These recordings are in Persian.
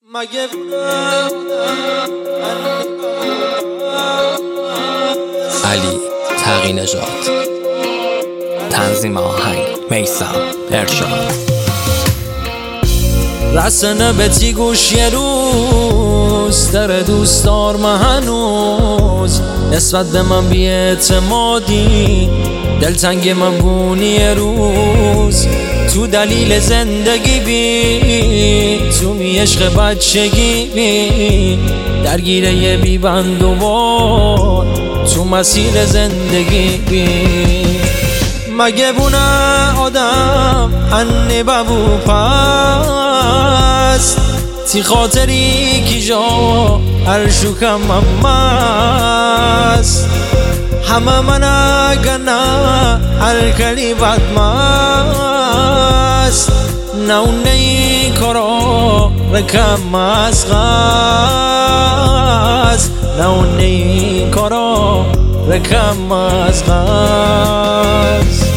مگه علی تقی نژاد، تنظیم آهنگ میثم ارشاد. رسنه بتی گوش یه روز در دوست دار من هنوز نسبت به من بی اعتمادی، دلتنگ من بونی یه روز تو دلیل زندگی بی تو می عشق بچگی بی درگیره یه بی بند و بار تو مسیر زندگی بی مگه بونه آدم هنه ببو پست تی خاطری کی جا هر شوکم است همه من اگنا هر کلی بدمست نونه ای کارا رکم از غز نونه ای کارا رکم از غز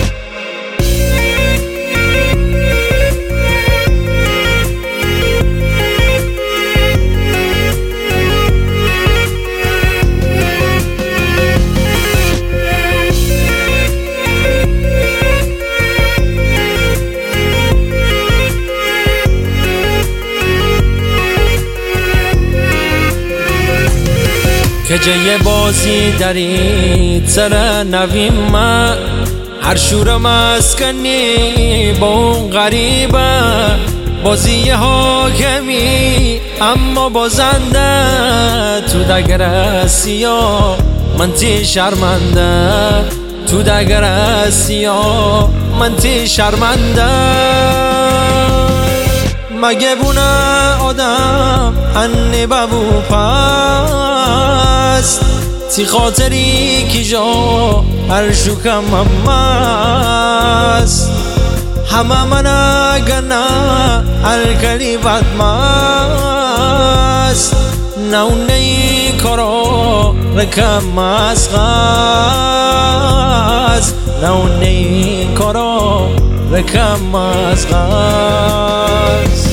که جای بازی داری سر نویم من هر شور مسکنی با اون غریبه بازی حاکمی اما بازنده تو دگر سیاه من تی شرمنده تو دگر سیاه من تی شرمنده مگه بونه آدم هنه ببو پست تی خاطری کی جا هر شوکم است همه من اگنا هر کلی بدمست نونه ای کارا رکم از غز نونه ای کارا رکم از غز